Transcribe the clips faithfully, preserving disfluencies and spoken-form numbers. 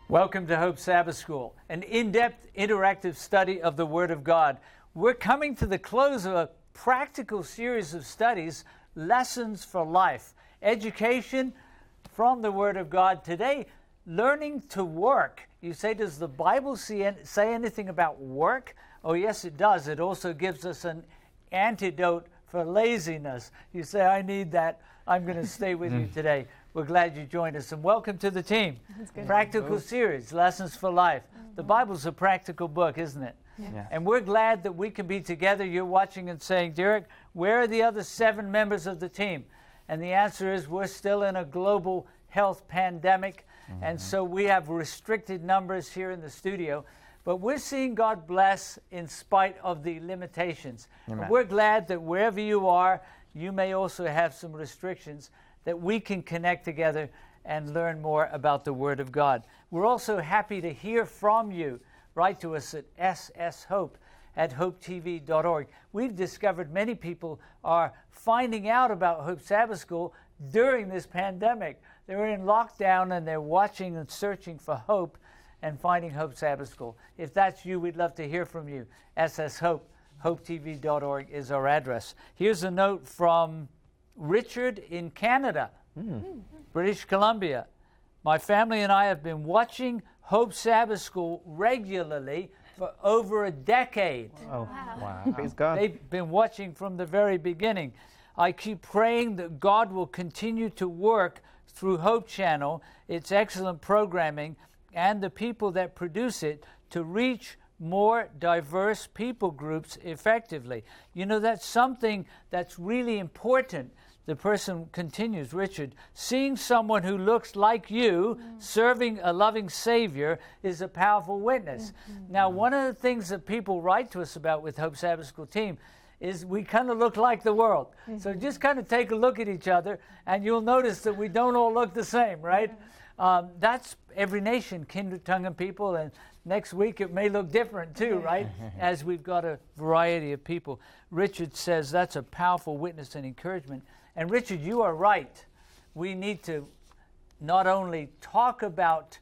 Welcome to Hope Sabbath School, an in-depth interactive study of the Word of God. We're coming to the close of a practical series of studies, Lessons for Life, education from the Word of God. Today, learning to work. You say, does the Bible say anything about work? Oh, yes, it does. It also gives us an antidote for laziness. You say, I need that. I'm going to stay with you today. We're glad you joined us, and welcome to the team. Practical series, Lessons for Life. Mm-hmm. The Bible's a practical book, isn't it? Yeah. Yeah. And we're glad that we can be together. You're watching and saying, Derek, where are the other seven members of the team? And the answer is we're still in a global health pandemic, mm-hmm. and so we have restricted numbers here in the studio. But we're seeing God bless in spite of the limitations. We're glad that wherever you are, you may also have some restrictions, that we can connect together and learn more about the Word of God. We're also happy to hear from you. Write to us at s s hope at hope t v dot org. We've discovered many people are finding out about Hope Sabbath School during this pandemic. They're in lockdown and they're watching and searching for hope and finding Hope Sabbath School. If that's you, we'd love to hear from you. S S hope, hope t v dot org is our address. Here's a note from Richard in Canada, mm. British Columbia. My family and I have been watching Hope Sabbath School regularly for over a decade. Oh, wow. wow. Praise God. They've been watching from the very beginning. I keep praying that God will continue to work through Hope Channel, its excellent programming, and the people that produce it to reach more diverse people groups effectively. You know, that's something that's really important. The person continues, Richard, seeing someone who looks like you mm. serving a loving Savior is a powerful witness. Mm-hmm. Now, one of the things that people write to us about with Hope Sabbath School team is we kind of look like the world. Mm-hmm. So just kind of take a look at each other, and you'll notice that we don't all look the same, right? Mm-hmm. Um, that's every nation, kindred tongue and people, and next week it may look different too, right? As we've got a variety of people. Richard says that's a powerful witness and encouragement. And Richard, you are right. We need to not only talk about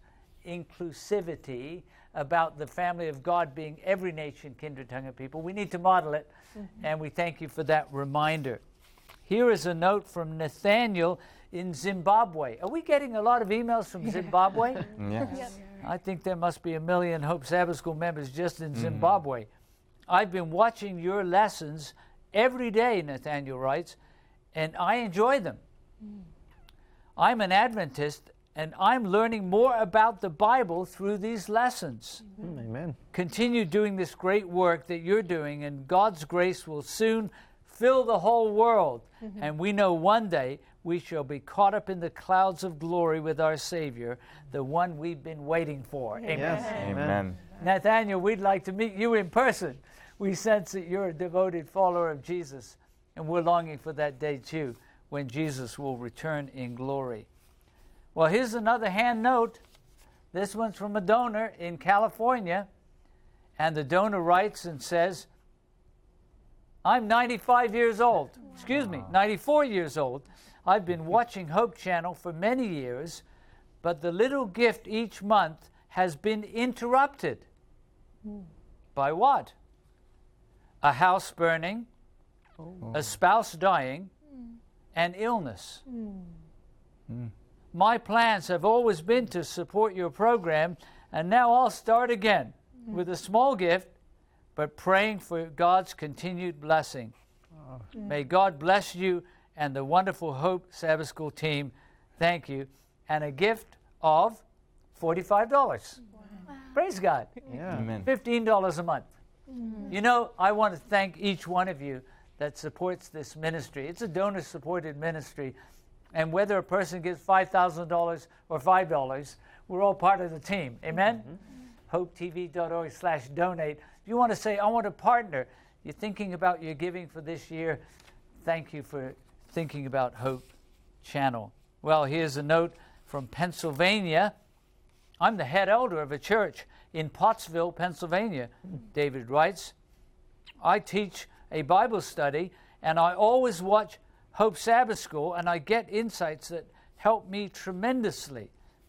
inclusivity, about the family of God being every nation, kindred, tongue, and people. We need to model it, mm-hmm. and we thank you for that reminder. Here is a note from Nathaniel in Zimbabwe. Are we getting a lot of emails from Zimbabwe? Yes. yes. I think there must be a million Hope Sabbath School members just in mm-hmm. Zimbabwe. I've been watching your lessons every day, Nathaniel writes, and I enjoy them. Mm. I'm an Adventist, and I'm learning more about the Bible through these lessons. Mm, amen. Continue doing this great work that you're doing, and God's grace will soon fill the whole world. Mm-hmm. And we know one day we shall be caught up in the clouds of glory with our Savior, the one we've been waiting for. Amen. Yes. Amen. Nathaniel, we'd like to meet you in person. We sense that you're a devoted follower of Jesus, and we're longing for that day too, when Jesus will return in glory. Well, here's another hand note. This one's from a donor in California, and the donor writes and says, I'm ninety-five years old. Excuse me, ninety-four years old. I've been watching Hope Channel for many years, but the little gift each month has been interrupted. Mm. By what? A house burning, oh. a spouse dying, mm. and illness. Mm. Mm. My plans have always been to support your program, and now I'll start again mm. with a small gift, but praying for God's continued blessing. Oh. Mm. May God bless you and the wonderful Hope Sabbath School team. Thank you. And a gift of forty-five dollars. Wow. Praise God. Yeah. Amen. fifteen dollars a month. Mm. You know, I want to thank each one of you that supports this ministry. It's a donor-supported ministry. And whether a person gives five thousand dollars or five dollars, we're all part of the team. Amen? Mm-hmm. hope t v dot org slash donate. If you want to say, I want to partner, you're thinking about your giving for this year, thank you for thinking about Hope Channel. Well, here's a note from Pennsylvania. I'm the head elder of a church in Pottsville, Pennsylvania, David writes. I teach a Bible study, and I always watch Hope Sabbath School, and I get insights that help me tremendously.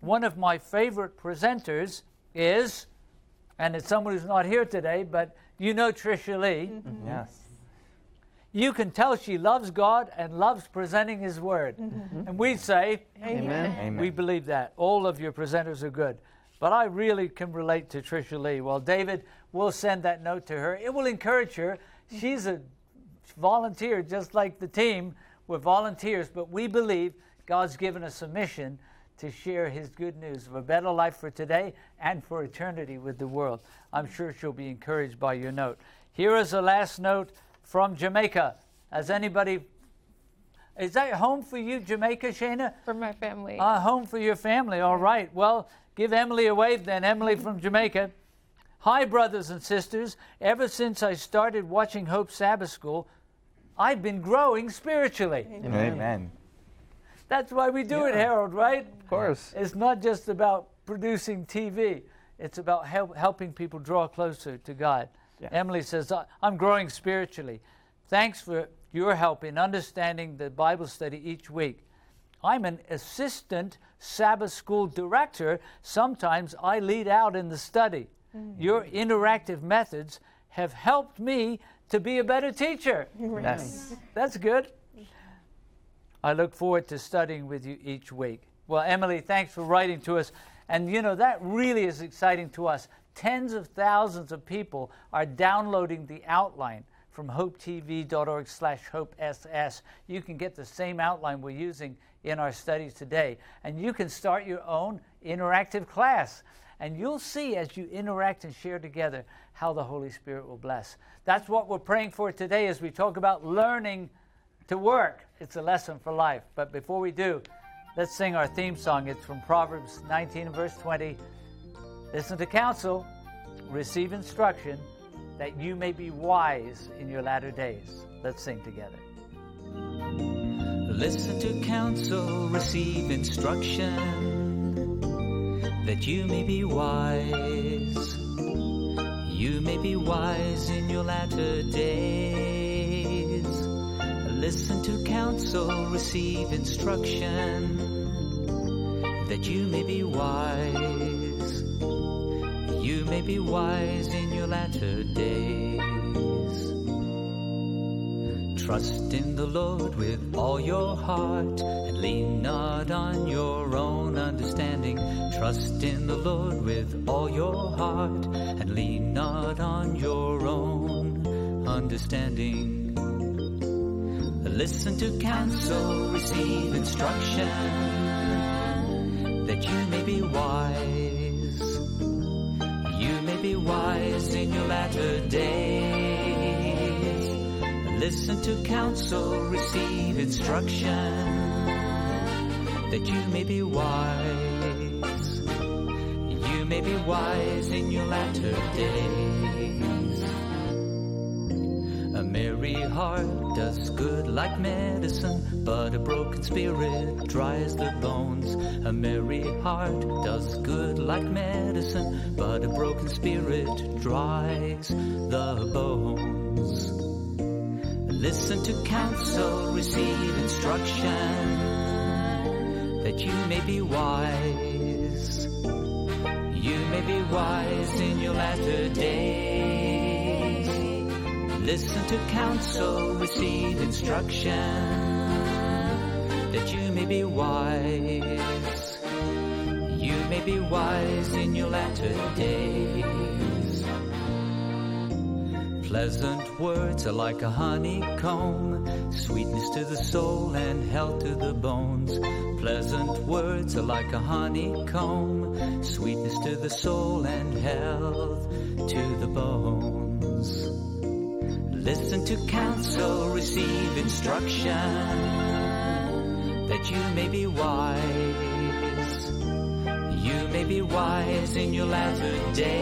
One of my favorite presenters is, and it's someone who's not here today, but you know Tricia Lee. Mm-hmm. Yes. You can tell she loves God and loves presenting His Word. Mm-hmm. And we say, Amen. Amen. we believe that. All of your presenters are good. But I really can relate to Tricia Lee. Well, David, we'll send that note to her. It will encourage her. She's a volunteer, just like the team. We're volunteers, but we believe God's given us a mission to share His good news of a better life for today and for eternity with the world. I'm sure she'll be encouraged by your note. Here is a last note from Jamaica. Has anybody... Is that home for you, Jamaica, Shana? For my family. Uh, home for your family, all right. Well, give Emily a wave then. Emily from Jamaica. Hi, brothers and sisters. Ever since I started watching Hope Sabbath School, I've been growing spiritually. Amen. Amen. That's why we do Yeah. it, Harold, right? Of course. It's not just about producing T V. It's about help, helping people draw closer to God. Yeah. Emily says, "I- I'm growing spiritually. Thanks for your help in understanding the Bible study each week. I'm an assistant Sabbath school director. Sometimes I lead out in the study. Mm-hmm. Your interactive methods have helped me to be a better teacher." Yes. That's good. I look forward to studying with you each week. Well, Emily, thanks for writing to us. And, you know, that really is exciting to us. Tens of thousands of people are downloading the outline from hopetv.org slash hopess. You can get the same outline we're using in our studies today. And you can start your own interactive class. And you'll see as you interact and share together how the Holy Spirit will bless. That's what we're praying for today as we talk about learning to work. It's a lesson for life. But before we do, let's sing our theme song. It's from Proverbs nineteen, verse twenty. Listen to counsel, receive instruction, that you may be wise in your latter days. Let's sing together. Listen to counsel, receive instruction, that you may be wise. You may be wise in your latter days. Listen to counsel, receive instruction, that you may be wise. You may be wise in your latter days. Trust in the Lord with all your heart, and lean not on your own understanding. Trust in the Lord with all your heart, and lean not on your own understanding. Listen to counsel, receive instruction, that you may be wise. You may be wise in your latter days. Listen to counsel, receive instruction, that you may be wise. You may be wise in your latter days. A merry heart does good like medicine, but a broken spirit dries the bones. A merry heart does good like medicine, but a broken spirit dries the bones. Listen to counsel, receive instruction, that you may be wise. You may be wise in your latter days. Listen to counsel, receive instruction, that you may be wise. You may be wise in your latter days. Pleasant words are like a honeycomb, sweetness to the soul and health to the bones. Pleasant words are like a honeycomb, sweetness to the soul and health to the bones. Listen to counsel, receive instruction, that you may be wise. You may be wise in your latter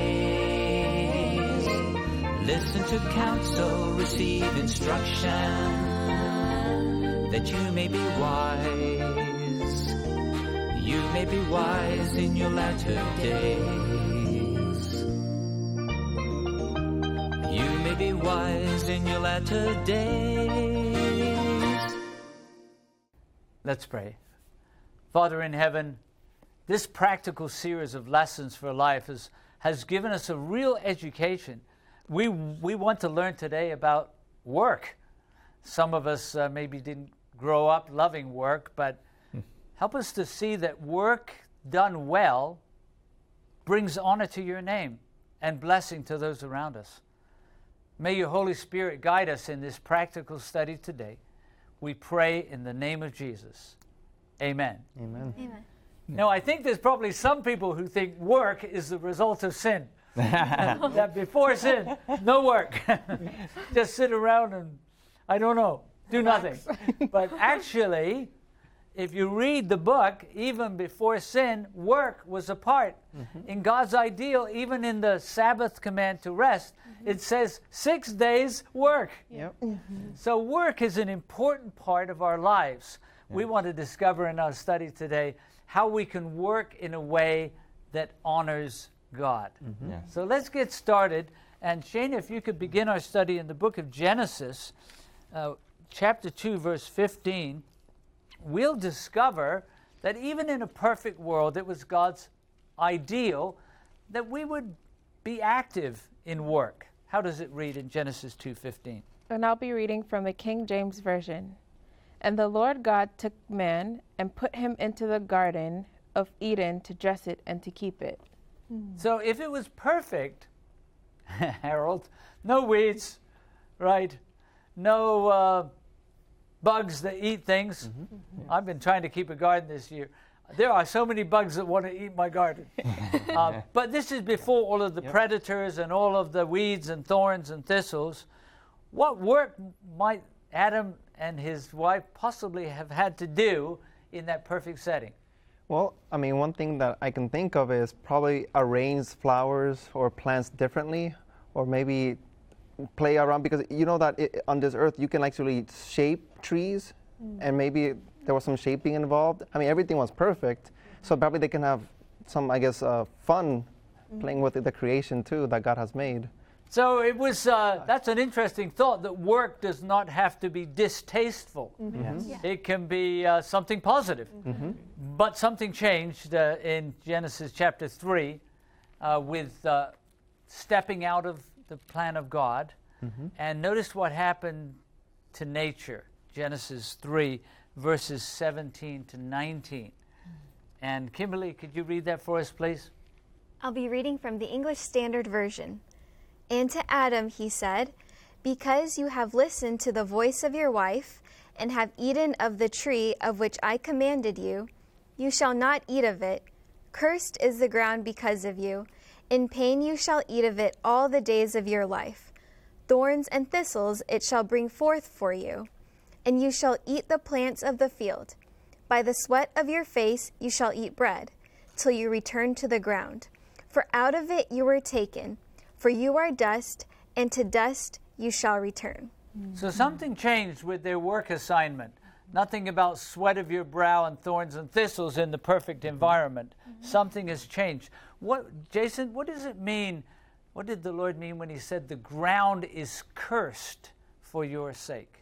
days. Listen to counsel, receive instruction, that you may be wise. You may be wise in your latter days. You may be wise in your latter days. Let's pray. Father in heaven, this practical series of lessons for life is, has given us a real education. We, we want to learn today about work. Some of us uh, maybe didn't grow up loving work, but help us to see that work done well brings honor to your name and blessing to those around us. May your Holy Spirit guide us in this practical study today. We pray in the name of Jesus. Amen. Amen. Amen. Now, I think there's probably some people who think work is the result of sin. That before sin, no work. Just sit around and, I don't know, do nothing. But actually, if you read the book, even before sin, work was a part. Mm-hmm. In God's ideal, even in the Sabbath command to rest, mm-hmm. it says six days work. Yep. Mm-hmm. So work is an important part of our lives. Yeah. We want to discover in our study today how we can work in a way that honors God. Mm-hmm. Yeah. So let's get started. And Shane, if you could begin our study in the book of Genesis, uh, chapter two, verse fifteen, we'll discover that even in a perfect world, it was God's ideal that we would be active in work. How does it read in Genesis two fifteen? And I'll be reading from the King James Version. And the Lord God took man and put him into the garden of Eden to dress it and to keep it. So if it was perfect, Harold, no weeds, right? No uh, bugs that eat things. Mm-hmm. I've been trying to keep a garden this year. There are so many bugs that want to eat my garden. uh, but this is before all of the yep. predators and all of the weeds and thorns and thistles. What work might Adam and his wife possibly have had to do in that perfect setting? Well, I mean, one thing that I can think of is probably arrange flowers or plants differently, or maybe play around, because you know that it, on this earth you can actually shape trees, mm. and maybe there was some shaping involved. I mean, everything was perfect, so probably they can have some, I guess, uh, fun mm. playing with the creation too that God has made. So it was, uh, that's an interesting thought, that work does not have to be distasteful. Mm-hmm. Yes. Yeah. It can be uh, something positive. Mm-hmm. But something changed uh, in Genesis chapter three uh, with uh, stepping out of the plan of God. Mm-hmm. And notice what happened to nature. Genesis three, verses seventeen to nineteen. And Kimberly, could you read that for us, please? I'll be reading from the English Standard Version. And to Adam he said, because you have listened to the voice of your wife, and have eaten of the tree of which I commanded you, you shall not eat of it. Cursed is the ground because of you. In pain you shall eat of it all the days of your life. Thorns and thistles it shall bring forth for you. And you shall eat the plants of the field. By the sweat of your face you shall eat bread, till you return to the ground. For out of it you were taken. For you are dust, and to dust you shall return. So something changed with their work assignment. Nothing about sweat of your brow and thorns and thistles in the perfect environment. Mm-hmm. Something has changed. What, Jason, what does it mean? What did the Lord mean when he said the ground is cursed for your sake?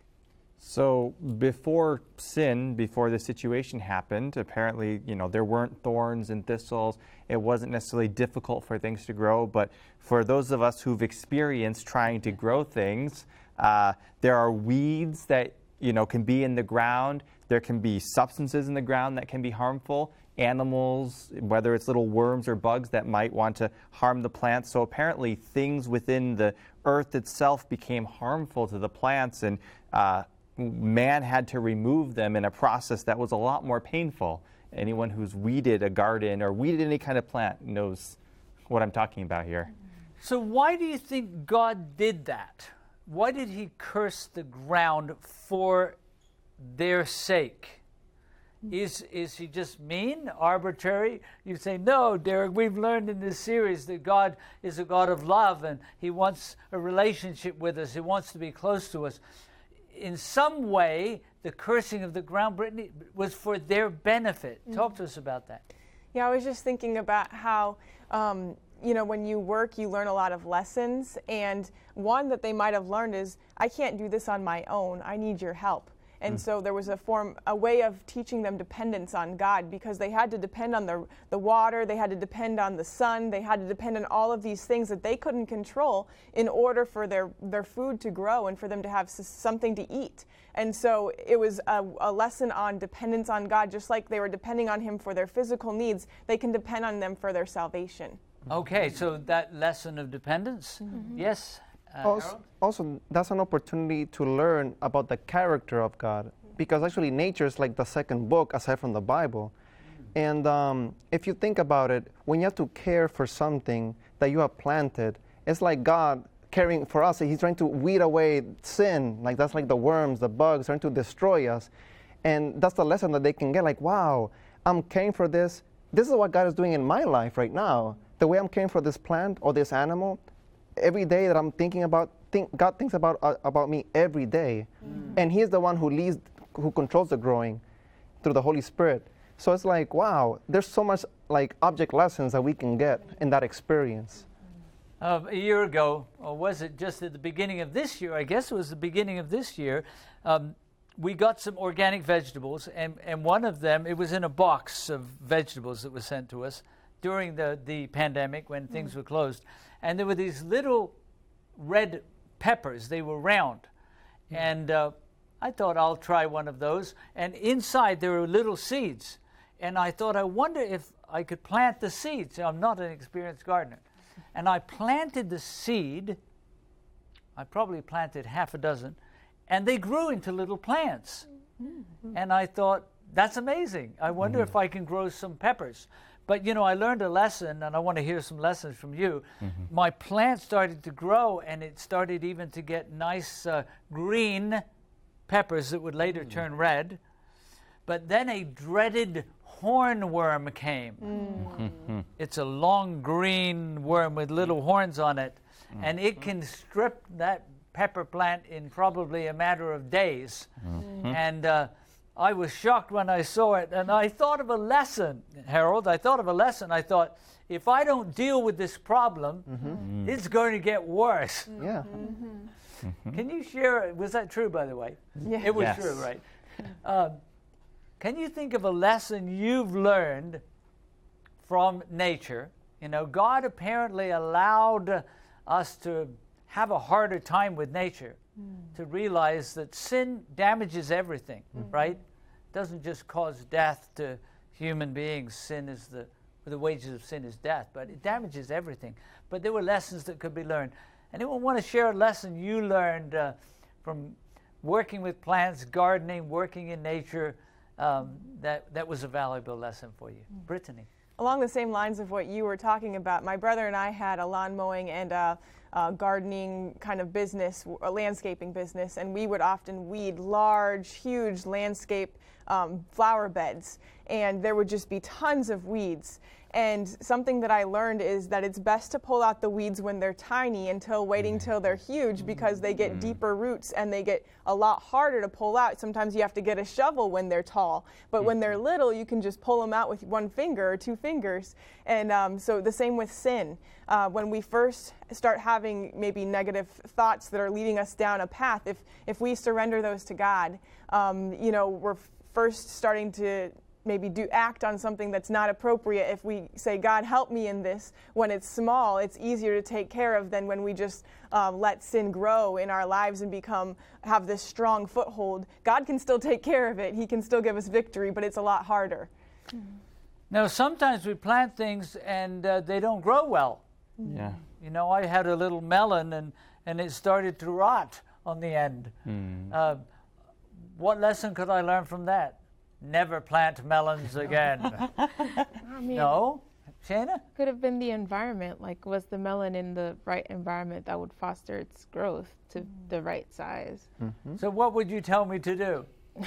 So before sin, before the situation happened, apparently, you know, there weren't thorns and thistles. It wasn't necessarily difficult for things to grow. But for those of us who've experienced trying to grow things, uh, there are weeds that, you know, can be in the ground. There can be substances in the ground that can be harmful. Animals, whether it's little worms or bugs that might want to harm the plants. So apparently things within the earth itself became harmful to the plants, and uh, man had to remove them in a process that was a lot more painful. Anyone who's weeded a garden or weeded any kind of plant knows what I'm talking about here. So why do you think God did that? Why did he curse the ground for their sake? Is is he just mean, arbitrary? You say, no, Derek, we've learned in this series that God is a God of love, and he wants a relationship with us. He wants to be close to us. In some way, the cursing of the ground, Brittany, was for their benefit. Mm-hmm. Talk to us about that. Yeah, I was just thinking about how, um, you know, when you work, you learn a lot of lessons. And one that they might have learned is, I can't do this on my own. I need your help. And so there was a form, a way of teaching them dependence on God, because they had to depend on the, the water, they had to depend on the sun, they had to depend on all of these things that they couldn't control in order for their, their food to grow and for them to have s- something to eat. And so it was a, a lesson on dependence on God. Just like they were depending on Him for their physical needs, they can depend on them for their salvation. Okay, so that lesson of dependence. Yes, uh, Also, Harold? also, that's an opportunity to learn about the character of God, because actually nature is like the second book aside from the Bible. And um, if you think about it, when you have to care for something that you have planted, it's like God caring for us. He's trying to weed away sin. Like that's like the worms, the bugs, trying to destroy us. And that's the lesson that they can get. Like, wow, I'm caring for this. This is what God is doing in my life right now. The way I'm caring for this plant or this animal, every day that I'm thinking about, think, God thinks about uh, about me every day. Mm. And He's the one who leads, who controls the growing through the Holy Spirit. So it's like, wow, there's so much like object lessons that we can get in that experience. Uh, a year ago, or was it just at the beginning of this year? I guess it was the beginning of this year. Um, we got some organic vegetables, and, and one of them, it was in a box of vegetables that was sent to us during the, the pandemic when things were closed. And there were these little red peppers. They were round. And uh, I thought I'll try one of those. And inside there were little seeds. And I thought, I wonder if I could plant the seeds. I'm not an experienced gardener. And I planted the seed. I probably planted half a dozen. And they grew into little plants. Mm-hmm. And I thought, that's amazing. I wonder mm-hmm. if I can grow some peppers. But, you know, I learned a lesson, and I want to hear some lessons from you. Mm-hmm. My plant started to grow, and it started even to get nice uh, green peppers that would later mm-hmm. turn red. But then a dreaded hornworm came. Mm-hmm. It's a long green worm with little horns on it, mm-hmm. and it can strip that pepper plant in probably a matter of days. Mm-hmm. And uh, I was shocked when I saw it, and I thought of a lesson, Harold. I thought of a lesson. I thought, if I don't deal with this problem, mm-hmm. it's going to get worse. Yeah. Mm-hmm. Mm-hmm. Can you share, was that true, by the way? Yeah. It was yes. true, right? um, can you think of a lesson you've learned from nature? You know, God apparently allowed us to have a harder time with nature, mm. to realize that sin damages everything, mm-hmm. right? It doesn't just cause death to human beings. Sin is the, the wages of sin is death, but it damages everything. But there were lessons that could be learned. Anyone want to share a lesson you learned uh, from working with plants, gardening, working in nature, um, that, that was a valuable lesson for you? Mm. Brittany. Along the same lines of what you were talking about, my brother and I had a lawn mowing and a, a gardening kind of business, a landscaping business, and we would often weed large, huge landscape um, flower beds, and there would just be tons of weeds. And something that I learned is that it's best to pull out the weeds when they're tiny until waiting till they're huge, because they get deeper roots and they get a lot harder to pull out. Sometimes you have to get a shovel when they're tall, but when they're little, you can just pull them out with one finger or two fingers. And um, so the same with sin. Uh, when we first start having maybe negative thoughts that are leading us down a path, if if we surrender those to God, um, you know, we're f- first starting to maybe do act on something that's not appropriate. If we say, God, help me in this, when it's small, it's easier to take care of than when we just um, let sin grow in our lives and become, have this strong foothold. God can still take care of it. He can still give us victory, but it's a lot harder. Now, sometimes we plant things and uh, they don't grow well. Yeah. You know, I had a little melon and, and it started to rot on the end. Mm. Uh, what lesson could I learn from that? Never plant melons again. I mean, no? Shana? Could have been the environment. Like, was the melon in the right environment that would foster its growth to the right size? Mm-hmm. So what would you tell me to do?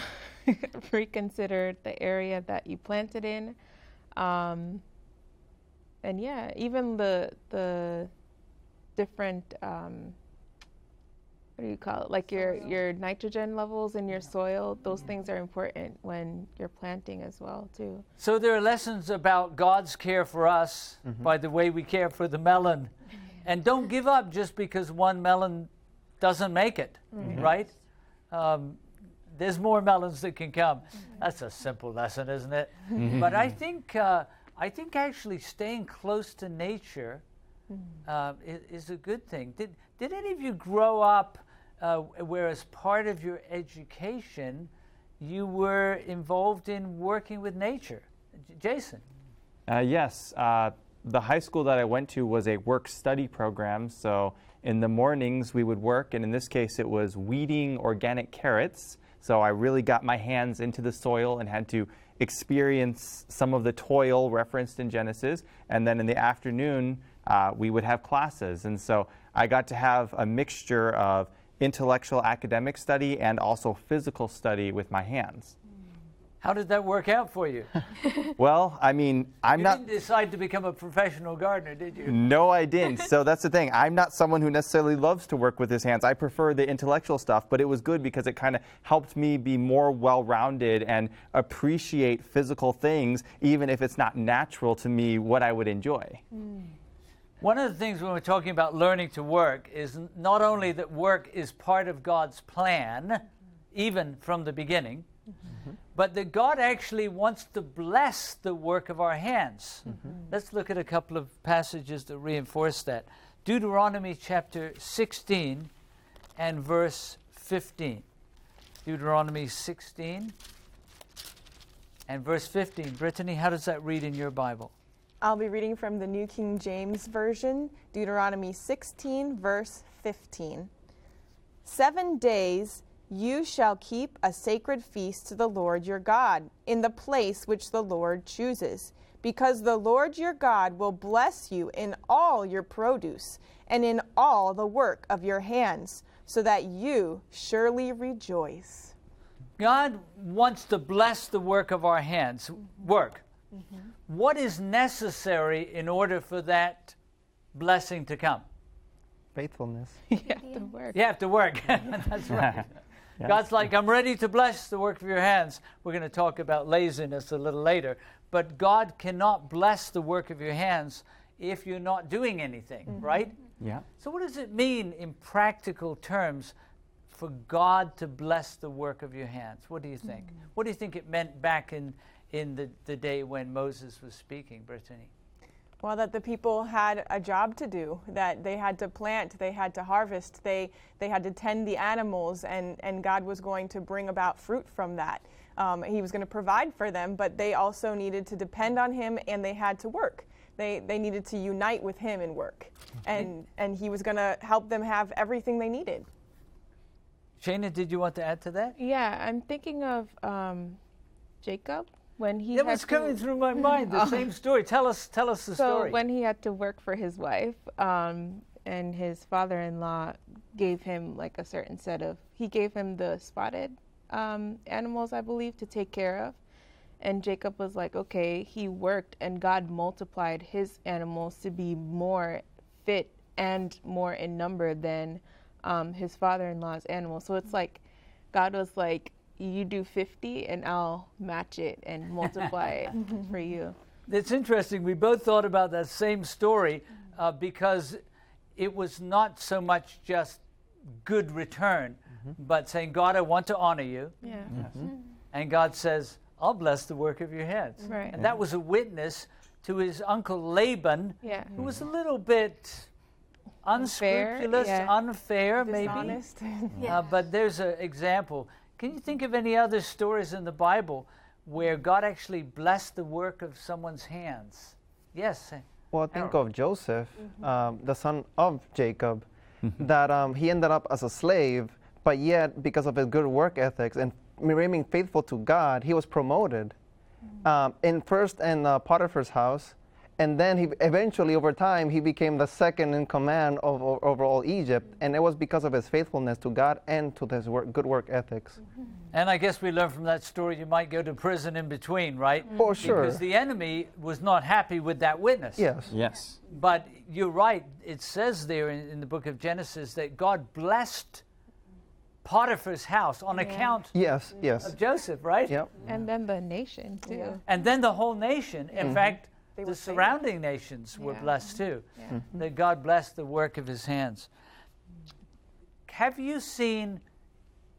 Reconsider the area that you planted in. Um, and yeah, even the the different, um, what do you call it? Like your, your nitrogen levels in your soil, those things are important when you're planting as well, too. So there are lessons about God's care for us mm-hmm. by the way we care for the melon. And don't give up just because one melon doesn't make it, mm-hmm. right? Um, there's more melons that can come. That's a simple lesson, isn't it? But I think uh, I think actually staying close to nature uh, is, is a good thing. Did did any of you grow up uh, where, as part of your education, you were involved in working with nature? J- Jason. Uh, yes, uh, the high school that I went to was a work-study program, so in the mornings we would work, and in this case it was weeding organic carrots, so I really got my hands into the soil and had to experience some of the toil referenced in Genesis, and then in the afternoon uh, we would have classes, and so I got to have a mixture of intellectual academic study and also physical study with my hands. How did that work out for you? Well, I mean, I'm You not... didn't decide to become a professional gardener, did you? No, I didn't. So that's the thing. I'm not someone who necessarily loves to work with his hands. I prefer the intellectual stuff, but it was good because it kind of helped me be more well-rounded and appreciate physical things, even if it's not natural to me what I would enjoy. Mm. One of the things when we're talking about learning to work is not only that work is part of God's plan, even from the beginning, mm-hmm. but that God actually wants to bless the work of our hands. Mm-hmm. Let's look at a couple of passages that reinforce that. Deuteronomy chapter sixteen and verse fifteen. Deuteronomy sixteen and verse fifteen. Brittany, how does that read in your Bible? I'll be reading from the New King James Version, Deuteronomy sixteen, verse fifteen. Seven days you shall keep a sacred feast to the Lord your God in the place which the Lord chooses, because the Lord your God will bless you in all your produce and in all the work of your hands, so that you surely rejoice. God wants to bless the work of our hands. Work. Mm-hmm. What is necessary in order for that blessing to come? Faithfulness. You have to work. You have to work. That's right. Yes. God's like, I'm ready to bless the work of your hands. We're going to talk about laziness a little later. But God cannot bless the work of your hands if you're not doing anything, mm-hmm. right? Yeah. So what does it mean in practical terms for God to bless the work of your hands? What do you think? Mm-hmm. What do you think it meant back in, in the, the day when Moses was speaking, Brittany? Well, that the people had a job to do, that they had to plant, they had to harvest, they they had to tend the animals, and, and God was going to bring about fruit from that. Um, he was going to provide for them, but they also needed to depend on Him, and they had to work. They they needed to unite with Him in work, and, and He was going to help them have everything they needed. Shana, did you want to add to that? Yeah, I'm thinking of um, Jacob. When he that had was to, coming through my mind, the same story. Tell us tell us the so story. So when he had to work for his wife, um, and his father-in-law gave him like a certain set of, he gave him the spotted um, animals, I believe, to take care of. And Jacob was like, okay, he worked and God multiplied his animals to be more fit and more in number than um, his father-in-law's animals. So it's like, God was like, you do fifty and I'll match it and multiply it for you. It's interesting. We both thought about that same story uh, because it was not so much just good return, mm-hmm. but saying, God, I want to honor you. Yeah. Mm-hmm. And God says, I'll bless the work of your hands. Right. And that was a witness to his uncle Laban, yeah. who was a little bit unscrupulous, unfair, yeah. unfair maybe. Dishonest. yeah. uh, but there's an example. Can you think of any other stories in the Bible where God actually blessed the work of someone's hands? Yes. Well, think Harold. of Joseph, mm-hmm. um, the son of Jacob, mm-hmm. that um, he ended up as a slave, but yet because of his good work ethics and remaining faithful to God, he was promoted. Mm-hmm. Um, in first in uh, Potiphar's house, and then he eventually, over time, he became the second in command of, of over all Egypt, and it was because of his faithfulness to God and to his work, good work ethics. Mm-hmm. And I guess we learn from that story you might go to prison in between, right? Mm-hmm. For sure. Because the enemy was not happy with that witness. Yes. Yes. But you're right. It says there in, in the book of Genesis that God blessed Potiphar's house on yeah. account yes, yes. of Joseph, right? Yep. And then the nation, too. Yeah. And then the whole nation. In mm-hmm. fact, They the surrounding nations were yeah. blessed too. Yeah. Mm-hmm. That God blessed the work of his hands. Have you seen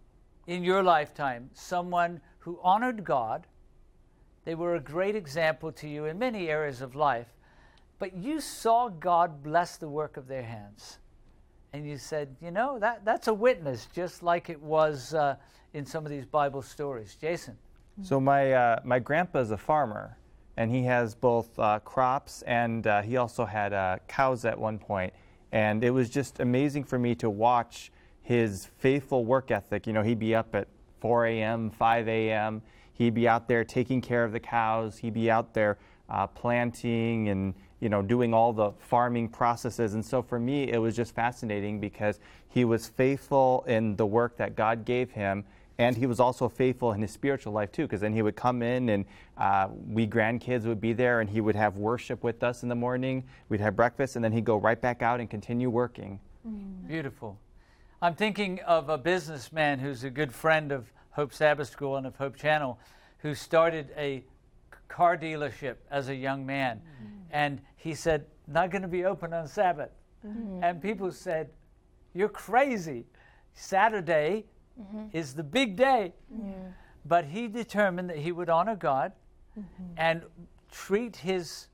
in your lifetime someone who honored God. They were a great example to you in many areas of life, but you saw God bless the work of their hands. And you said, you know, that, that's a witness, just like it was uh, in some of these Bible stories. Jason? So my, uh, my grandpa is a farmer, and he has both uh, crops, and uh, he also had uh, cows at one point. And it was just amazing for me to watch his faithful work ethic. You know, he'd be up at four a.m., five a.m., he'd be out there taking care of the cows. He'd be out there uh, planting and, you know, doing all the farming processes. And so for me, it was just fascinating because he was faithful in the work that God gave him. And he was also faithful in his spiritual life, too, because then he would come in and uh, we grandkids would be there and he would have worship with us in the morning. We'd have breakfast and then he'd go right back out and continue working. Mm. Beautiful. I'm thinking of a businessman who's a good friend of Hope Sabbath School and of Hope Channel, who started a car dealership as a young man. Mm. And he said, not going to be open on Sabbath. Mm-hmm. And people said, you're crazy. Saturday mm-hmm. is the big day. Mm-hmm. But he determined that he would honor God mm-hmm. and treat his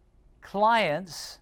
clients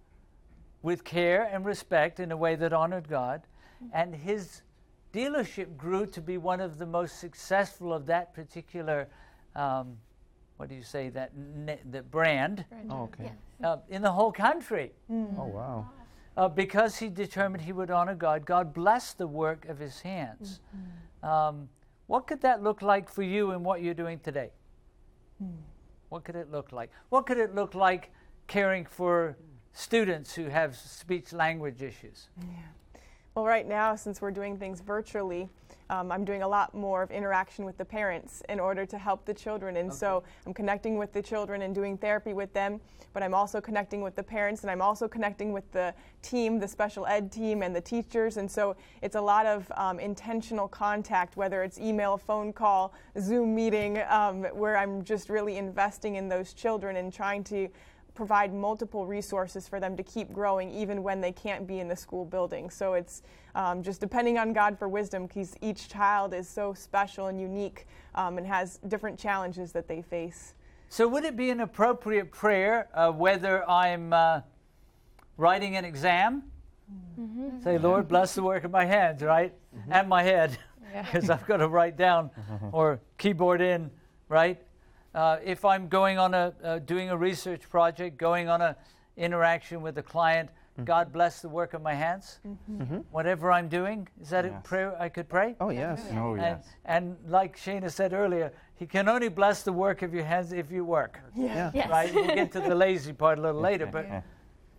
with care and respect in a way that honored God. Mm-hmm. And his dealership grew to be one of the most successful of that particular, um, what do you say, that ne- the brand, brand. Oh, okay. Yeah. uh, in the whole country. Mm. Oh, wow. Uh, because he determined he would honor God. God blessed the work of his hands. Mm-hmm. Um, what could that look like for you in what you're doing today? Mm. What could it look like? What could it look like caring for students who have speech language issues? Yeah. Well, right now, since we're doing things virtually, um, I'm doing a lot more of interaction with the parents in order to help the children. And okay. so I'm connecting with the children and doing therapy with them, but I'm also connecting with the parents, and I'm also connecting with the team, the special ed team, and the teachers. And so it's a lot of um, intentional contact, whether it's email, phone call, Zoom meeting, um, where I'm just really investing in those children and trying to provide multiple resources for them to keep growing even when they can't be in the school building. So it's um, just depending on God for wisdom, because each child is so special and unique um, and has different challenges that they face. So would it be an appropriate prayer uh, whether I'm uh, writing an exam? Mm-hmm. Say, Lord, bless the work of my hands, right? Mm-hmm. And my head, because yeah. I've got to write down or keyboard in, right? Uh, if I'm going on a uh, doing a research project, going on a interaction with a client, mm-hmm. God bless the work of my hands. Mm-hmm. Mm-hmm. Whatever I'm doing, is that yes. a prayer I could pray? Oh yes, yeah. oh yes. And, and like Shana said earlier, He can only bless the work of your hands if you work. Yeah. Yes. Right. We'll get to the lazy part a little later, but yeah.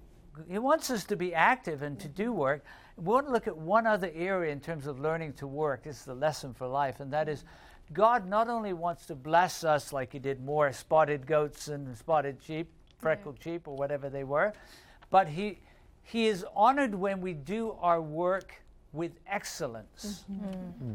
He wants us to be active and to do work. We want to look at one other area in terms of learning to work. It's the lesson for life, and that is, God not only wants to bless us like He did more spotted goats and spotted sheep, freckled yeah. sheep, or whatever they were, but He He is honored when we do our work with excellence. Mm-hmm. Mm.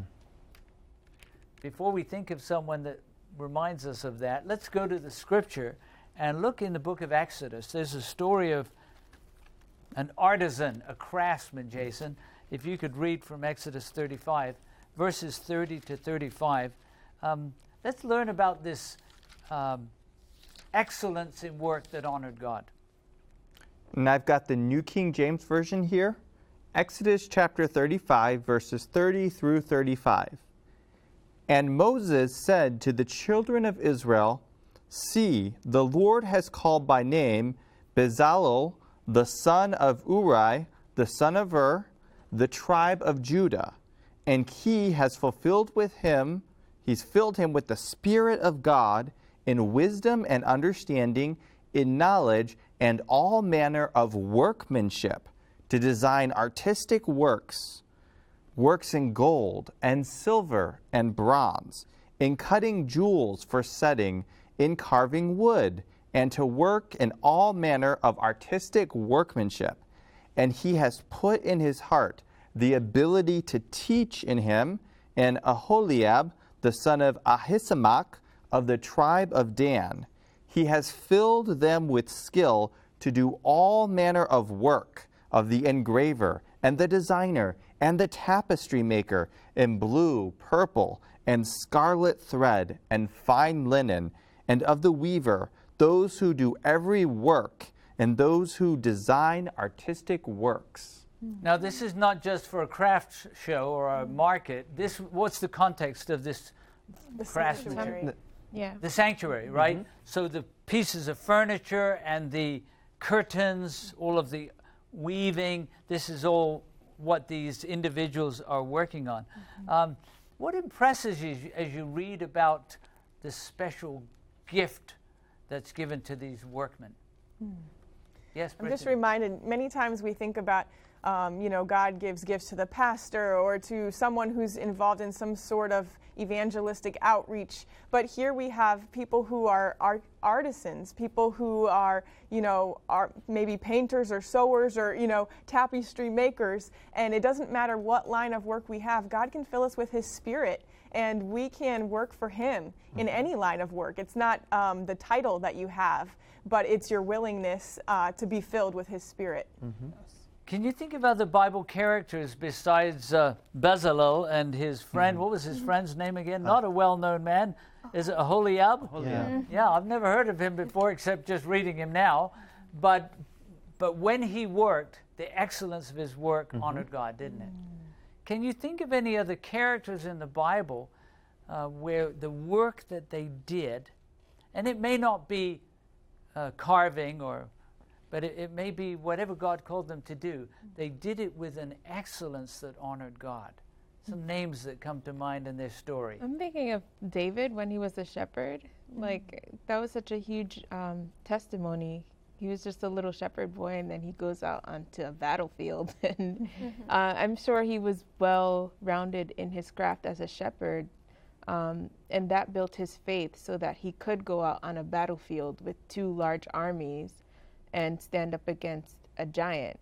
Before we think of someone that reminds us of that, let's go to the Scripture and look in the book of Exodus. There's a story of an artisan, a craftsman, Jason. If you could read from Exodus thirty-five, verses thirty to thirty-five. Um, let's learn about this um, excellence in work that honored God. And I've got the New King James Version here. Exodus chapter thirty-five, verses thirty through thirty-five. And Moses said to the children of Israel, See, the Lord has called by name Bezalel, the son of Uri, the son of Ur, the tribe of Judah. And he has fulfilled with him, he's filled him with the Spirit of God in wisdom and understanding, in knowledge and all manner of workmanship, to design artistic works, works in gold and silver and bronze, in cutting jewels for setting, in carving wood, and to work in all manner of artistic workmanship. And he has put in his heart the ability to teach in him, and Aholiab, the son of Ahisamach, of the tribe of Dan. He has filled them with skill to do all manner of work of the engraver and the designer, and the tapestry maker in blue, purple, and scarlet thread, and fine linen, and of the weaver, those who do every work, and those who design artistic works. Now, this is not just for a craft show or a market. This, what's the context of this The craftsmanship? sanctuary. Yeah. The sanctuary, right? So the pieces of furniture and the curtains, all of the weaving, this is all what these individuals are working on. Um, what impresses you as you read about the special gift that's given to these workmen? Yes, I'm just Brittany. reminded, many times we think about, um, you know, God gives gifts to the pastor or to someone who's involved in some sort of evangelistic outreach. But here we have people who are art- artisans, people who are, you know, are maybe painters or sewers or, you know, tapestry makers. And it doesn't matter what line of work we have, God can fill us with His Spirit. And we can work for Him in any line of work. It's not um, the title that you have, but it's your willingness uh, to be filled with His Spirit. Mm-hmm. Can you think of other Bible characters besides uh, Bezalel and his friend? What was his friend's name again? Not a well-known man. Is it Aholiab? Yeah. Yeah, I've never heard of him before except just reading him now. But but when he worked, the excellence of his work honored God, didn't it? Can you think of any other characters in the Bible uh, where the work that they did, and it may not be uh, carving or but it, it may be whatever God called them to do. They did it with an excellence that honored God. Some names that come to mind in their story. I'm thinking of David when he was a shepherd. Like, that was such a huge um, testimony. He was just a little shepherd boy, and then he goes out onto a battlefield. And uh, I'm sure he was well-rounded in his craft as a shepherd, um, and that built his faith so that he could go out on a battlefield with two large armies and stand up against a giant.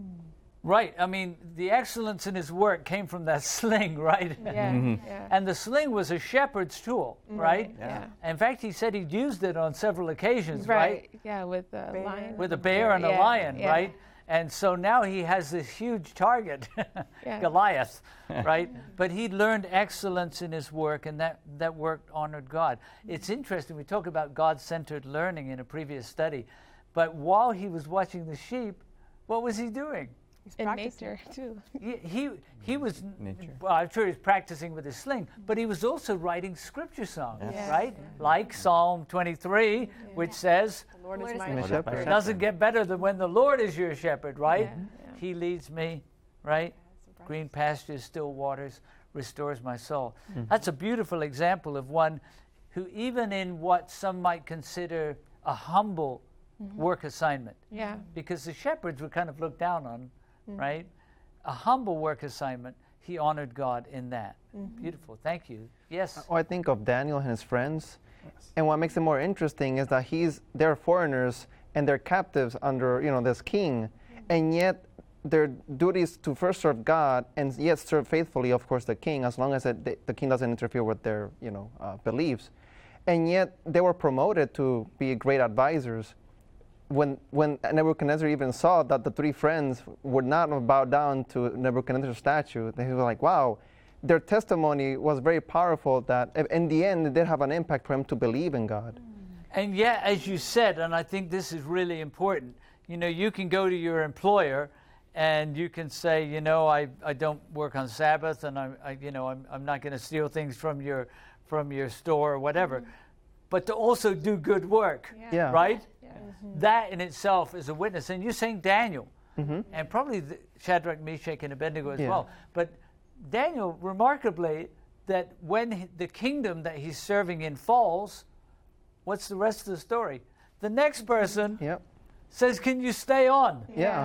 Right. I mean, the excellence in his work came from that sling, right? Yeah, yeah. And the sling was a shepherd's tool, right? Yeah. In fact, he said he'd used it on several occasions, right? Yeah, with a Bear. lion. With a bear and a Yeah, lion, yeah. right? And so now he has this huge target, Yeah. Goliath, right? But he learned excellence in his work, and that, that work honored God. It's interesting, we talk about God-centered learning in a previous study, but while he was watching the sheep, what was he doing? He's In practicing. nature, too. He, he, he was, Nature. well, I'm sure he was practicing with his sling, but he was also writing scripture songs, Yes. right? Like Psalm twenty-three, which says, The Lord, Lord is is my my My shepherd. shepherd. it doesn't get better than when the Lord is your shepherd, right? Yeah, yeah. He leads me, right? Green pastures, still waters, restores my soul. That's a beautiful example of one who, even in what some might consider a humble work assignment, Yeah. because the shepherds were kind of looked down on, right? A humble work assignment, he honored God in that. Beautiful. Thank you. Yes. Oh, I think of Daniel and his friends. And what makes it more interesting is that he's they're foreigners and they're captives under, you know, this king. And yet their duty is to first serve God and yet serve faithfully, of course, the king, as long as it, the, the king doesn't interfere with their, you know, uh, beliefs. And yet they were promoted to be great advisors. When when Nebuchadnezzar even saw that the three friends would not bow down to Nebuchadnezzar's statue, he was like, wow, their testimony was very powerful that in the end it did have an impact for him to believe in God. And yet, as you said, and I think this is really important, you know, you can go to your employer and you can say, you know, I, I don't work on Sabbath, and I'm, I, you know, I'm, I'm not going to steal things from your from your store or whatever, but to also do good work, Yeah. right? Yeah. That in itself is a witness. And you're saying Daniel, and probably the Shadrach, Meshach, and Abednego as Yeah. well. But Daniel, remarkably, that when he- the kingdom that he's serving in falls, what's the rest of the story? The next person Yep. says, can you stay on? Yeah.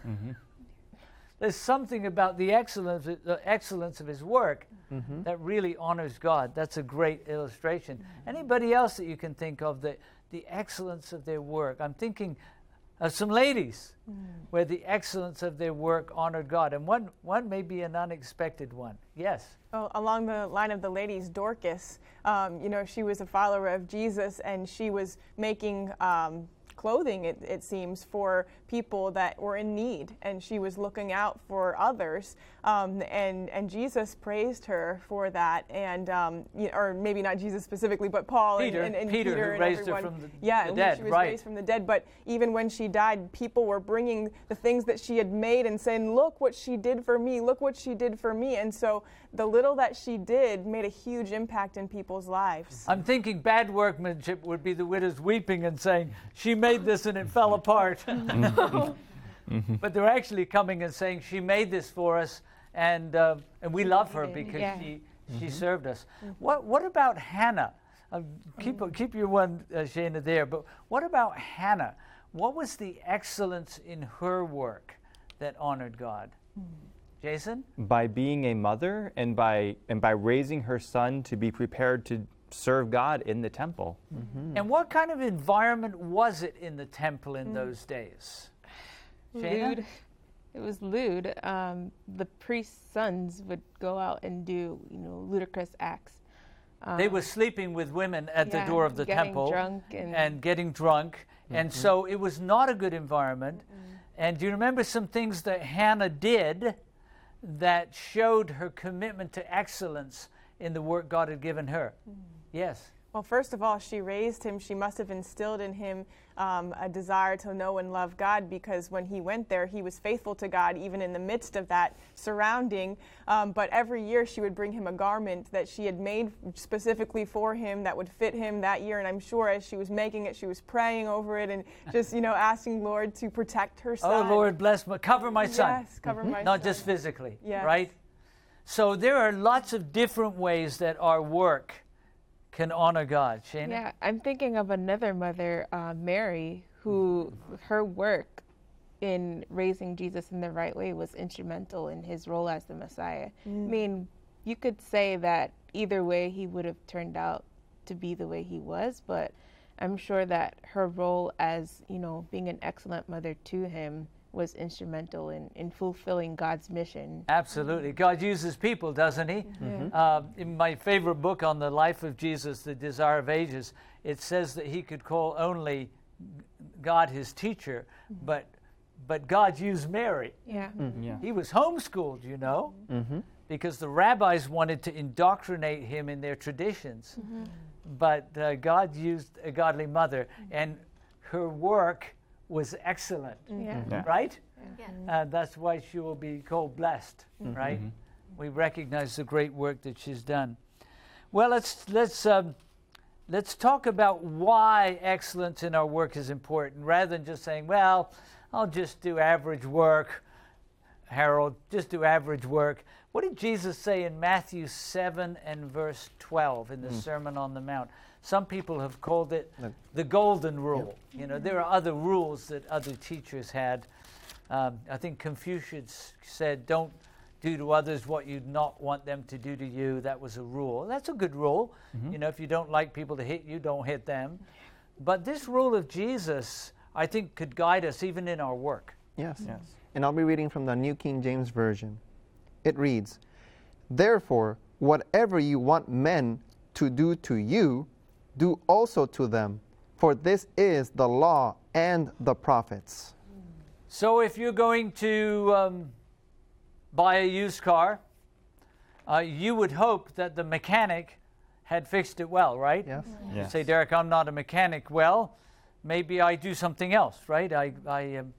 There's something about the excellence, the excellence of his work that really honors God. That's a great illustration. Anybody else that you can think of, the, the excellence of their work? I'm thinking of some ladies where the excellence of their work honored God. And one, one may be an unexpected one. Yes? Oh, along the line of the ladies, Dorcas, um, you know, she was a follower of Jesus, and she was making um, clothing, it, it seems, for people that were in need, and she was looking out for others. Um, and and Jesus praised her for that, and um, you know, or maybe not Jesus specifically, but Paul Peter, and, and, and Peter, Peter who and raised everyone. her from the, yeah, the and dead, she was right? raised from the dead. But even when she died, people were bringing the things that she had made and saying, "Look what she did for me! Look what she did for me!" And so the little that she did made a huge impact in people's lives. I'm thinking bad workmanship would be the widows weeping and saying, she made this and it fell apart. But they're actually coming and saying, she made this for us, and uh, and we love her because Yeah. she she served us. What what about Hannah? Uh, keep keep your one, uh, Shana, there. But what about Hannah? What was the excellence in her work that honored God? Jason? By being a mother and by and by raising her son to be prepared to serve God in the temple. And what kind of environment was it in the temple in those days? Shana? Lewd. It was lewd. Um, the priest's sons would go out and do, you know, ludicrous acts. Um, They were sleeping with women at yeah, the door of the getting temple drunk and, and getting drunk. And so it was not a good environment. And do you remember some things that Hannah did that showed her commitment to excellence in the work God had given her? Yes. Well, first of all, she raised him. She must have instilled in him um, a desire to know and love God, because when he went there, he was faithful to God, even in the midst of that surrounding. Um, but every year she would bring him a garment that she had made specifically for him that would fit him that year. And I'm sure as she was making it, she was praying over it and just, you know, asking Lord to protect her son. Oh, Lord, bless my, cover my son. Yes, cover my Not son. just physically, Yes. right? So there are lots of different ways that our work can honor God. Shana? Yeah, I'm thinking of another mother, uh, Mary, who her work in raising Jesus in the right way was instrumental in his role as the Messiah. I mean, you could say that either way he would have turned out to be the way he was, but I'm sure that her role as, you know, being an excellent mother to him was instrumental in, in fulfilling God's mission. Absolutely. God uses people, doesn't he? Uh, in my favorite book on the life of Jesus, The Desire of Ages, it says that he could call only God his teacher, but but God used Mary. Yeah. Yeah. He was homeschooled, you know, because the rabbis wanted to indoctrinate him in their traditions. But uh, God used a godly mother, and her work was excellent, Yeah. Yeah. right? Yeah. Uh, that's why she will be called blessed, right? We recognize the great work that she's done. Well, let's let's um, let's talk about why excellence in our work is important, rather than just saying, "Well, I'll just do average work." Harold, just do average work. What did Jesus say in Matthew seven and verse twelve in the Sermon on the Mount? Some people have called it the golden rule. You know, there are other rules that other teachers had. Um, I think Confucius said, don't do to others what you'd not want them to do to you. That was a rule. That's a good rule. You know, if you don't like people to hit you, don't hit them. But this rule of Jesus, I think, could guide us even in our work. Yes. Yes. And I'll be reading from the New King James Version. It reads, "Therefore, whatever you want men to do to you, do also to them, for this is the law and the prophets." So if you're going to um, buy a used car, uh, you would hope that the mechanic had fixed it well, right? Yes. You Yes. say, Derek, I'm not a mechanic. Well, maybe I do something else, right? I, I um,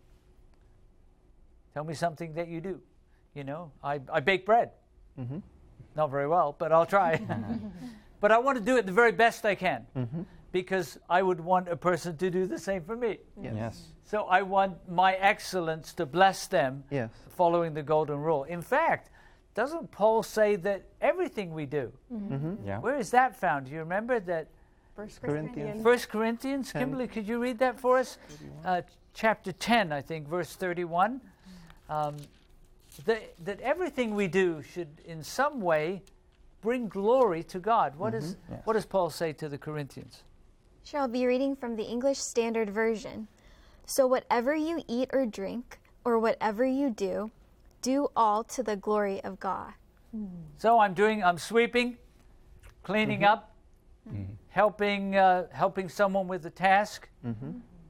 tell me something that you do. You know, I, I bake bread. Mm-hmm. Not very well, but I'll try. But I want to do it the very best I can, Mm-hmm. because I would want a person to do the same for me. Yes. Yes. So I want my excellence to bless them, Yes. following the golden rule. In fact, doesn't Paul say that everything we do? Mm-hmm. Yeah. Where is that found? Do you remember that? First Corinthians. Corinthians. First Corinthians? ten. Kimberly, could you read that for us? Uh, chapter ten, I think, verse thirty-one. Um, that, that everything we do should in some way bring glory to God. What, is, Yes. what does Paul say to the Corinthians? Shall be reading from the English Standard Version. So whatever you eat or drink, or whatever you do, do all to the glory of God. So I'm doing, I'm sweeping, cleaning up, helping, uh, helping someone with a task.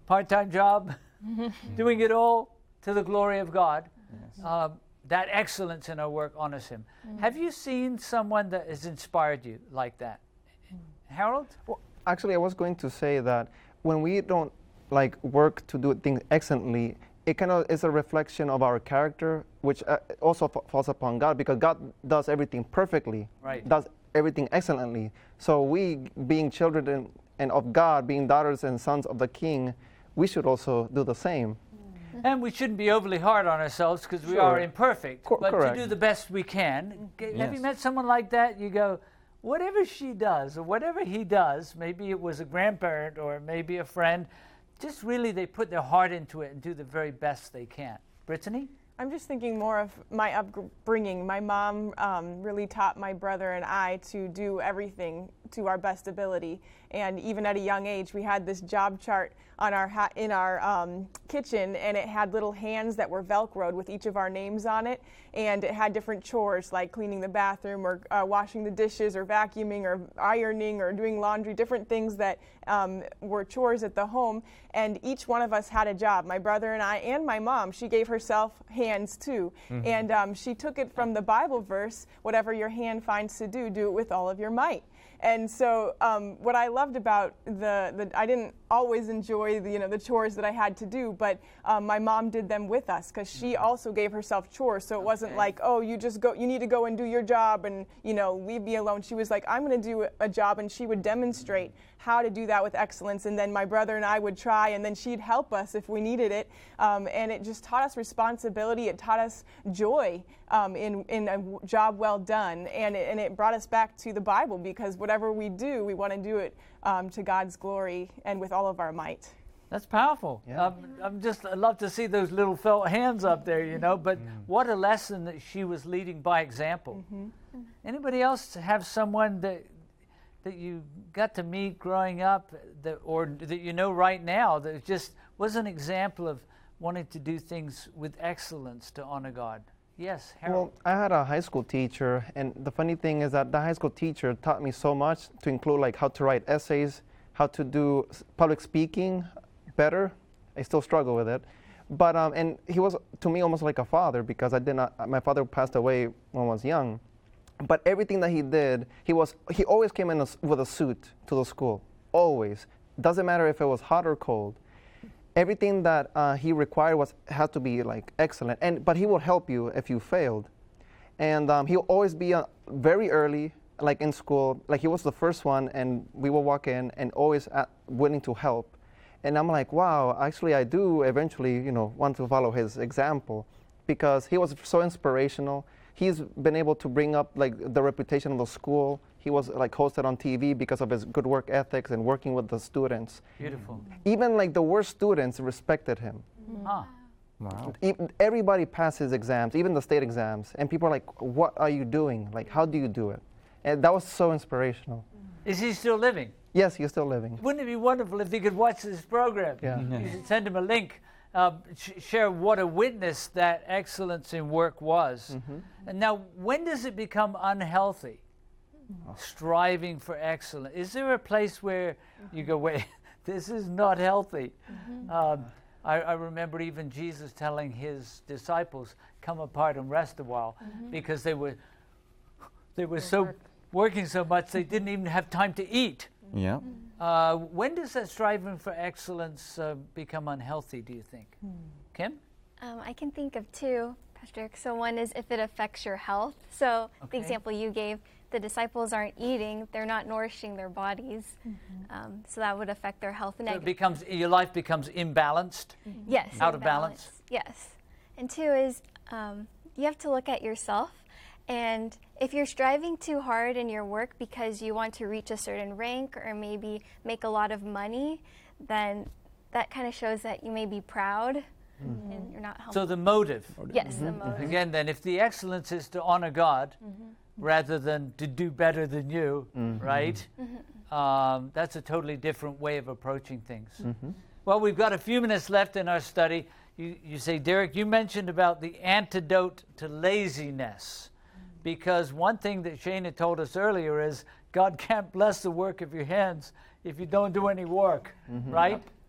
part-time job, doing it all to the glory of God. Yes. Uh, that excellence in our work honors Him. Mm-hmm. Have you seen someone that has inspired you like that? Harold? Well, actually, I was going to say that when we don't like work to do things excellently, it kind of is a reflection of our character, which uh, also f- falls upon God, because God does everything perfectly, right. does everything excellently. So we, being children and, and of God, being daughters and sons of the King, we should also do the same. And we shouldn't be overly hard on ourselves because we Sure. are imperfect, Co- but correct. to do the best we can. G- Have you Yes. met someone like that? You go, whatever she does or whatever he does, maybe it was a grandparent or maybe a friend, just really they put their heart into it and do the very best they can. Brittany? I'm just thinking more of my upbringing. My mom um, really taught my brother and I to do everything to our best ability. And even at a young age, we had this job chart on our ha- in our um, kitchen, and it had little hands that were Velcroed with each of our names on it. And it had different chores like cleaning the bathroom or uh, washing the dishes or vacuuming or ironing or doing laundry, different things that um, were chores at the home. And each one of us had a job. My brother and I and my mom, she gave herself hands too. Mm-hmm. And um, she took it from the Bible verse, whatever your hand finds to do, do it with all of your might. And so um, what I loved about the, the, I didn't always enjoy the, you know, the chores that I had to do, but um, my mom did them with us because she also gave herself chores. So it wasn't Okay. like, oh, you just go, you need to go and do your job and, you know, leave me alone. She was like, I'm going to do a job, and she would demonstrate how to do that with excellence. And then my brother and I would try, and then she'd help us if we needed it. Um, and it just taught us responsibility. It taught us joy um, in, in a w- job well done. And it, and it brought us back to the Bible, because whatever we do, we want to do it um, to God's glory and with all of our might. That's powerful. Yeah. Um, I'm just, I love to see those little felt hands up there, you know, but what a lesson that she was leading by example. Mm-hmm. Anybody else have someone that that you got to meet growing up that, or that you know right now that just was an example of wanting to do things with excellence to honor God? Yes, Harold. Well, I had a high school teacher, and the funny thing is that the high school teacher taught me so much, to include like how to write essays, how to do s- public speaking better. I still struggle with it. But, um, and he was to me almost like a father, because I did not, my father passed away when I was young. But everything that he did, he was, he always came in a s with a suit to the school, always. Doesn't matter if it was hot or cold. Everything that uh, he required was had to be like excellent, and but he would help you if you failed. And um, he'll always be uh, very early, like in school, like he was the first one, and we will walk in and always at, willing to help. And I'm like, wow, actually I do eventually, you know, want to follow his example, because he was so inspirational. He's been able to bring up like the reputation of the school. He was like hosted on T V because of his good work ethics and working with the students. Beautiful. Even like the worst students respected him. Huh. Wow. E- Everybody passed his exams, even the state exams, and people are like, what are you doing? Like, how do you do it? And that was so inspirational. Is he still living? Yes, he's still living. Wouldn't it be wonderful if he could watch this program? Yeah. You should send him a link. Uh, sh- share what a witness that excellence in work was. Mm-hmm. And now, when does it become unhealthy? Striving for excellence. Is there a place where you go, wait, this is not healthy? Um, I, I remember even Jesus telling his disciples, come apart and rest a while, because they were they were so working so much they didn't even have time to eat. Yeah. Uh, when does that striving for excellence uh, become unhealthy, do you think? Kim? Um, I can think of two, Pastor Eric. So one is if it affects your health. So Okay. the example you gave, the disciples aren't eating, they're not nourishing their bodies. Um, so that would affect their health So it negatively. becomes, your life becomes imbalanced? Yes. Out of balance? Yes. And two is um, you have to look at yourself. And if you're striving too hard in your work because you want to reach a certain rank or maybe make a lot of money, then that kind of shows that you may be proud and you're not humble. So the motive. yes, the motive. Again, then, if the excellence is to honor God rather than to do better than you, right? Um, that's a totally different way of approaching things. Well, we've got a few minutes left in our study. You, you say, Derek, you mentioned about the antidote to laziness. Because one thing that Shane had told us earlier is God can't bless the work of your hands if you don't do any work, right?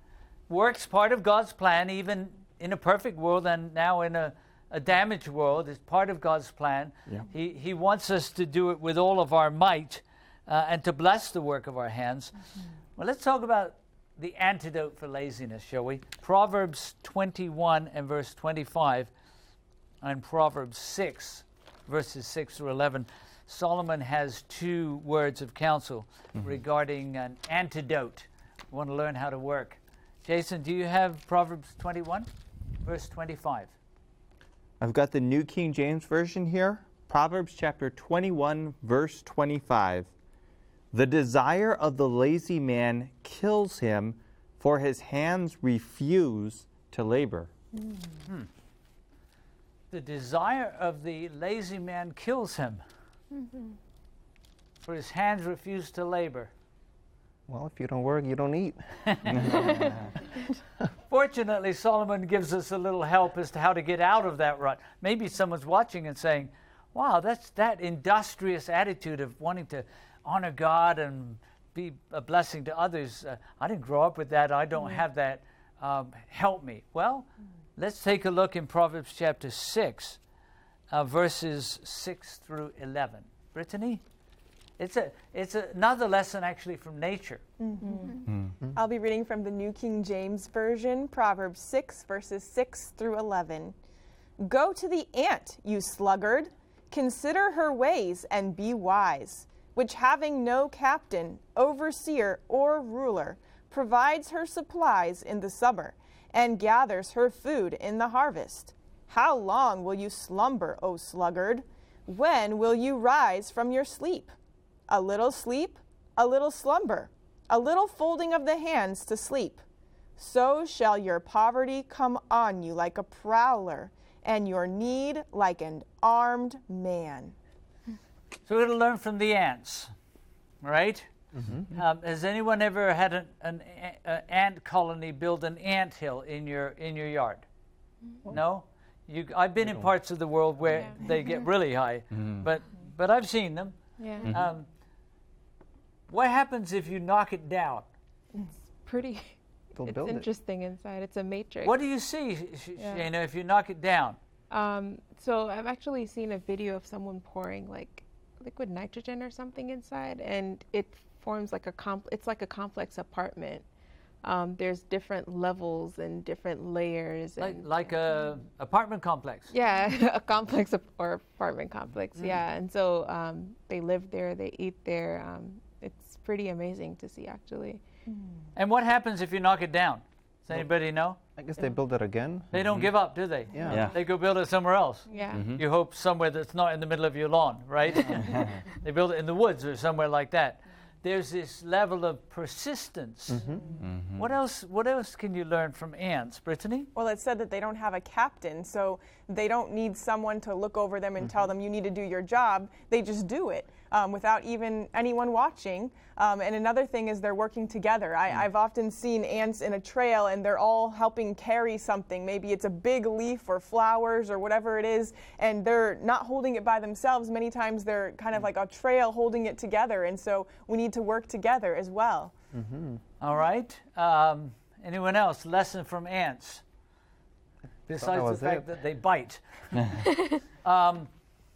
Work's part of God's plan, even in a perfect world and now in a, a damaged world. It's part of God's plan. Yeah. He, he wants us to do it with all of our might uh, and to bless the work of our hands. Mm-hmm. Well, let's talk about the antidote for laziness, shall we? Proverbs twenty-one and verse twenty-five, and Proverbs six, verses six through eleven. Solomon has two words of counsel mm-hmm. regarding an antidote. We want to learn how to work. Jason, do you have Proverbs twenty-one, verse twenty-five? I've got the New King James Version here. Proverbs chapter twenty-one, verse twenty-five. The desire of the lazy man kills him, for his hands refuse to labor. Mm-hmm. The desire of the lazy man kills him, mm-hmm. for his hands refuse to labor. Well, if you don't work, you don't eat. Fortunately, Solomon gives us a little help as to how to get out of that rut. Maybe someone's watching and saying, wow, that's that industrious attitude of wanting to honor God and be a blessing to others. Uh, I didn't grow up with that. I don't mm. have that. Um, help me. Well, mm. let's take a look in Proverbs chapter six, uh, verses six through eleven. Brittany? It's a it's another lesson actually from nature. Mm-hmm. Mm-hmm. I'll be reading from the New King James Version, Proverbs six, verses six through eleven. Go to the ant, you sluggard. Consider her ways and be wise, which having no captain, overseer, or ruler, provides her supplies in the summer and gathers her food in the harvest. How long will you slumber, O sluggard? When will you rise from your sleep? A little sleep, a little slumber, a little folding of the hands to sleep. So shall your poverty come on you like a prowler, and your need like an armed man. So we're going to learn from the ants, right? Mm-hmm. Um, has anyone ever had an, an, an ant colony build an ant hill in your in your yard? Mm-hmm. No? You, I've been in parts of the world where yeah. they get really high, mm-hmm. but but I've seen them. Yeah. Mm-hmm. Um, what happens if you knock it down? It's pretty. They'll it's interesting it. inside. It's a matrix. What do you see, Sh- yeah. Shana, if you knock it down? Um, so I've actually seen a video of someone pouring like liquid nitrogen or something inside, and it forms like a comp. It's like a complex apartment. Um, there's different levels and different layers. Like, and, like a apartment complex. Yeah, a complex ap- or apartment complex. Mm. Yeah, and so um, they live there, they eat there. Um, it's pretty amazing to see, actually. Mm. And what happens if you knock it down? Does anybody know? I guess they build it again. They don't mm-hmm. give up, do they? Yeah. yeah. They go build it somewhere else. Yeah. Mm-hmm. You hope somewhere that's not in the middle of your lawn, right? They build it in the woods or somewhere like that. There's this level of persistence. Mm-hmm. Mm-hmm. What else? What else can you learn from ants, Brittany? Well, it said that they don't have a captain, so they don't need someone to look over them and mm-hmm. tell them you need to do your job. They just do it um, without even anyone watching. Um, and another thing is they're working together. I, mm-hmm. I've often seen ants in a trail, and they're all helping carry something. Maybe it's a big leaf or flowers or whatever it is, and they're not holding it by themselves. Many times they're kind of like a trail holding it together, and so we need to work together as well. Mm-hmm. All right. Um, anyone else? Lesson from ants. Besides the fact it. that they bite. um,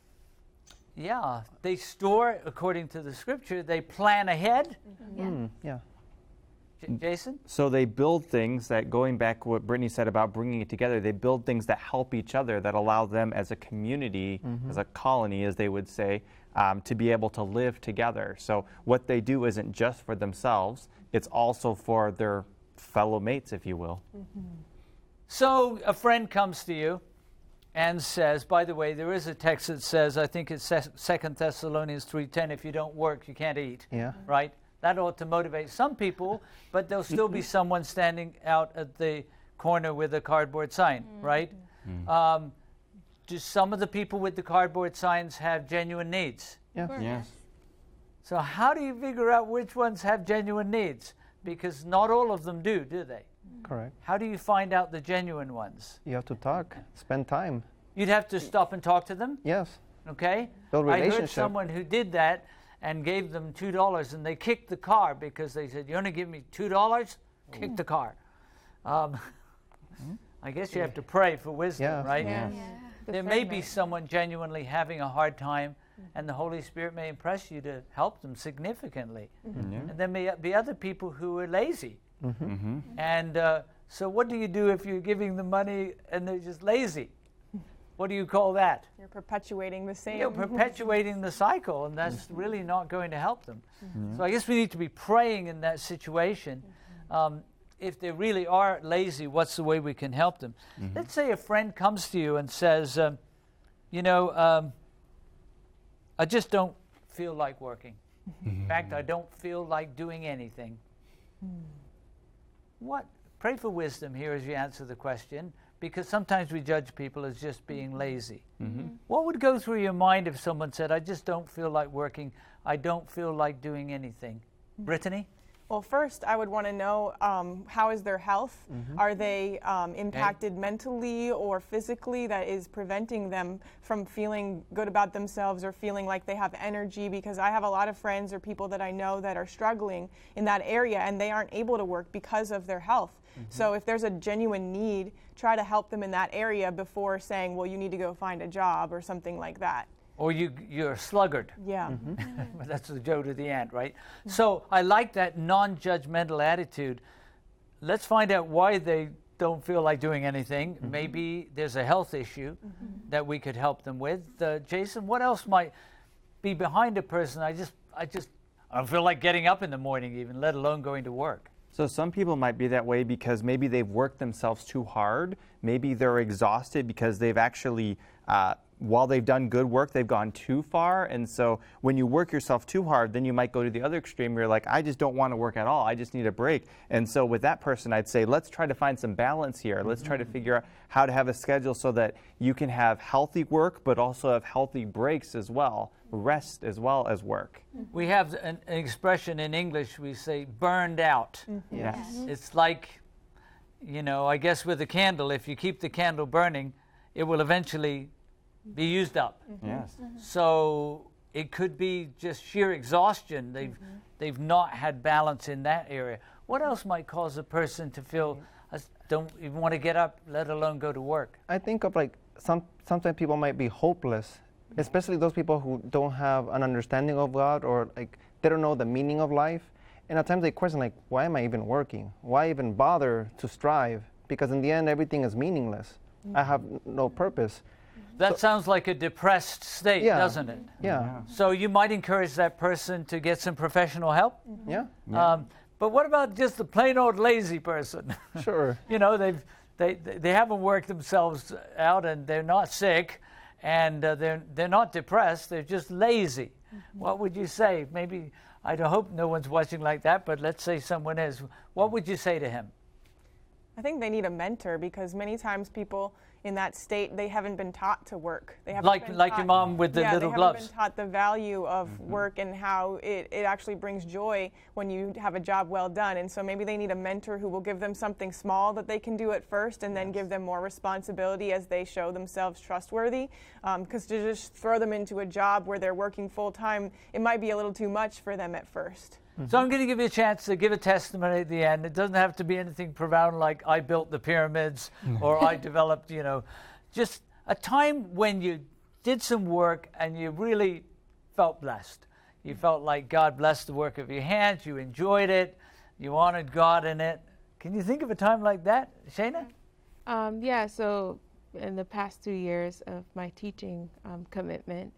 yeah, they store, according to the scripture, they plan ahead. Mm-hmm. Yeah. Mm, yeah. J- Jason? So they build things that, going back what Brittany said about bringing it together, they build things that help each other, that allow them as a community, mm-hmm. as a colony, as they would say, um, to be able to live together. So what they do isn't just for themselves, it's also for their fellow mates, if you will. Mm-hmm. So a friend comes to you and says, by the way, there is a text that says, I think it's Second Thessalonians three ten, if you don't work, you can't eat. Yeah. Right? That ought to motivate some people, but there'll still be someone standing out at the corner with a cardboard sign, mm-hmm. right? Mm-hmm. Um, do some of the people with the cardboard signs have genuine needs? Yeah. Yes. So how do you figure out which ones have genuine needs? Because not all of them do, do they? Correct. How do you find out the genuine ones? You have to talk, spend time. You'd have to stop and talk to them? Yes. Okay? Build I relationship. heard someone who did that and gave them two dollars, and they kicked the car because they said, you only give me two dollars? Kick the car. Um, I guess you have to pray for wisdom, Yeah. right? Yeah. There may be Discernment. someone genuinely having a hard time, and the Holy Spirit may impress you to help them significantly. Yeah. And there may be other people who are lazy. Mm-hmm. And uh, so what do you do if you're giving them money and they're just lazy? What do you call that? You're perpetuating the same. You're perpetuating the cycle, and that's really not going to help them. So I guess we need to be praying in that situation. Um, if they really are lazy, what's the way we can help them? Let's say a friend comes to you and says, um, you know, um, I just don't feel like working. In fact, I don't feel like doing anything. What? Pray for wisdom here as you answer the question, because sometimes we judge people as just being lazy. What would go through your mind if someone said, I just don't feel like working, I don't feel like doing anything? Brittany? Well, first, I would want to know um, how is their health? Are they um, impacted mentally or physically that is preventing them from feeling good about themselves or feeling like they have energy? Because I have a lot of friends or people that I know that are struggling in that area and they aren't able to work because of their health. So if there's a genuine need, try to help them in that area before saying, well, you need to go find a job or something like that. Or you, you're a sluggard. Yeah. That's the Joe to the ant, right? So I like that non-judgmental attitude. Let's find out why they don't feel like doing anything. Maybe there's a health issue that we could help them with. Uh, Jason, what else might be behind a person? I just, I just, I don't feel like getting up in the morning even, let alone going to work. So some people might be that way because maybe they've worked themselves too hard. Maybe they're exhausted because they've actually, uh, while they've done good work, they've gone too far. And so when you work yourself too hard, then you might go to the other extreme where you're like, I just don't want to work at all. I just need a break. And so with that person, I'd say, let's try to find some balance here. Let's try to figure out how to have a schedule so that you can have healthy work, but also have healthy breaks as well, rest as well as work. We have an, an expression in English, we say burned out. Yes. It's like, you know, I guess with a candle, if you keep the candle burning, it will eventually be used up. Yes. So it could be just sheer exhaustion. They've they've not had balance in that area. What else might cause a person to feel I s- don't even want to get up, let alone go to work? I think of like some sometimes people might be hopeless, especially those people who don't have an understanding of God or like they don't know the meaning of life. And at times they question like, why am I even working? Why even bother to strive? Because in the end, everything is meaningless. I have n- no purpose. That sounds like a depressed state, Yeah. doesn't it? Yeah, So you might encourage that person to get some professional help. yeah, Um, but what about just the plain old lazy person? sure. You know, they've they they haven't worked themselves out, and they're not sick, and uh, they're they're not depressed. They're just lazy. What would you say? Maybe I don't hope no one's watching like that, but let's say someone is. What would you say to him? I think they need a mentor because many times people in that state, they haven't been taught to work. They haven't Like been like taught, your mom with the yeah, little they gloves. haven't been taught the value of work and how it, it actually brings joy when you have a job well done. And so maybe they need a mentor who will give them something small that they can do at first and then give them more responsibility as they show themselves trustworthy. Because to just throw them into a job where they're working full time, it might be a little too much for them at first. So I'm going to give you a chance to give a testimony at the end. It doesn't have to be anything profound like I built the pyramids or I developed, you know, just a time when you did some work and you really felt blessed. You felt like God blessed the work of your hands. You enjoyed it. You honored God in it. Can you think of a time like that, Shayna? Um, yeah, so in the past two years of my teaching um, commitment,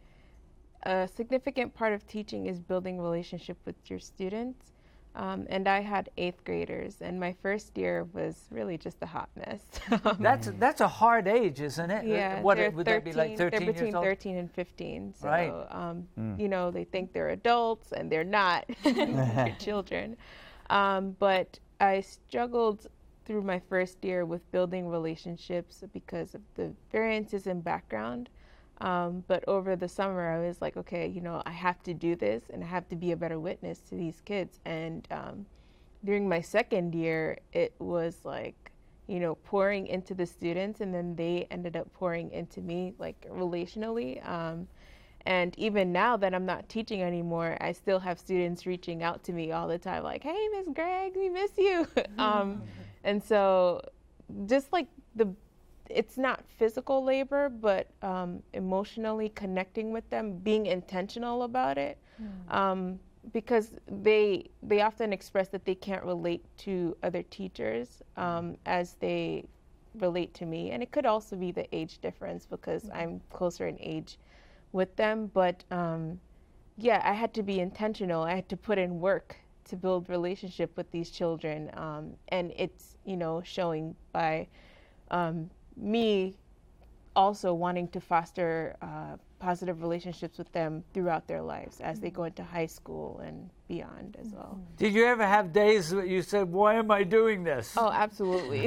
a significant part of teaching is building relationship with your students. Um, and I had eighth graders, and my first year was really just a hot mess. That's that's a hard age, isn't it? Yeah, What they're would that be like? thirteen thirteen They're between years old. thirteen and fifteen. So, Right. um, you know, they think they're adults, and they're not. They're children. Um, but I struggled through my first year with building relationships because of the variances in background. Um, but over the summer, I was like, okay, you know, I have to do this and I have to be a better witness to these kids. And um, during my second year, it was like, you know, pouring into the students, and then they ended up pouring into me, like relationally. Um, and even now that I'm not teaching anymore, I still have students reaching out to me all the time, like, hey, Miss Gregg, we miss you. um, And so just like the, it's not physical labor, but um, emotionally connecting with them, being intentional about it. Mm. Um, because they they often express that they can't relate to other teachers um, as they relate to me. And it could also be the age difference because mm-hmm. I'm closer in age with them. But um, yeah, I had to be intentional. I had to put in work to build relationship with these children. Um, and it's, you know, showing by um, me also wanting to foster uh, positive relationships with them throughout their lives as they go into high school and beyond as well. Did you ever have days that you said, why am I doing this? Oh, absolutely.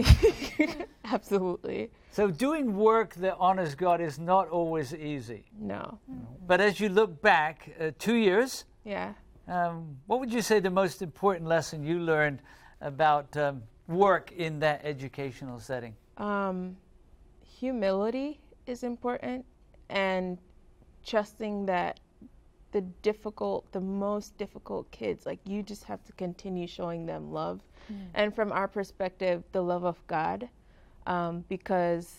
Absolutely. So doing work that honors God is not always easy. No. But as you look back, uh, two years, yeah. Um, what would you say the most important lesson you learned about um, work in that educational setting? Um, humility is important, and trusting that the difficult, the most difficult kids, like you just have to continue showing them love. Mm. And from our perspective, the love of God, um, because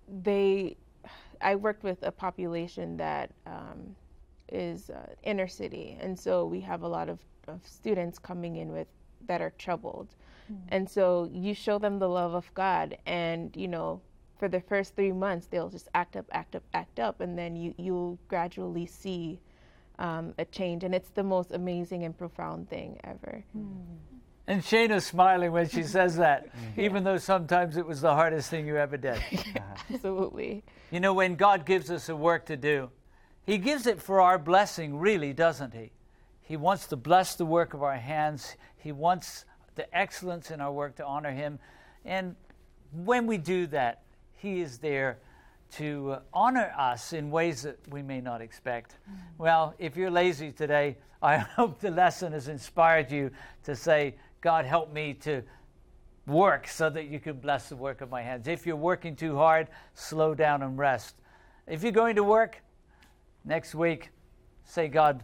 they, I worked with a population that um, is uh, inner city. And so we have a lot of, of students coming in with that are troubled. Mm. And so you show them the love of God, and, you know, for the first three months, they'll just act up, act up, act up, and then you, you'll gradually see um, a change. And it's the most amazing and profound thing ever. Mm. And Shayna's smiling when she says that, yeah. even though sometimes it was the hardest thing you ever did. Absolutely. You know, when God gives us a work to do, He gives it for our blessing, really, doesn't He? He wants to bless the work of our hands. He wants the excellence in our work to honor Him. And when we do that, He is there to uh, honor us in ways that we may not expect. Mm. Well, if you're lazy today, I hope the lesson has inspired you to say, God, help me to work so that you can bless the work of my hands. If you're working too hard, slow down and rest. If you're going to work next week, say, God,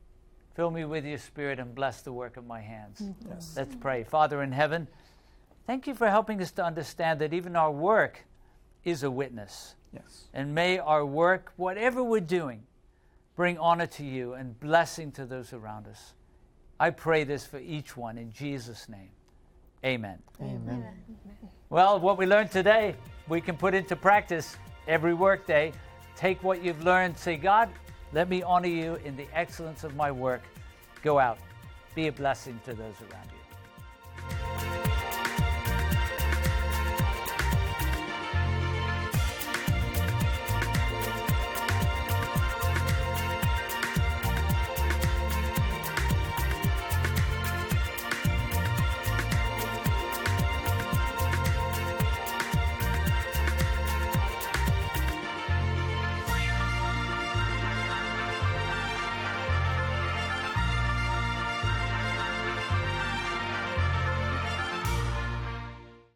fill me with your Spirit and bless the work of my hands. Yes. Let's pray. Father in heaven, thank you for helping us to understand that even our work is a witness. Yes. And may our work, whatever we're doing, bring honor to you and blessing to those around us. I pray this for each one in Jesus' name. Amen. Amen. Amen. Well, what we learned today, we can put into practice every workday. Take what you've learned, say, God, let me honor you in the excellence of my work. Go out. Be a blessing to those around you.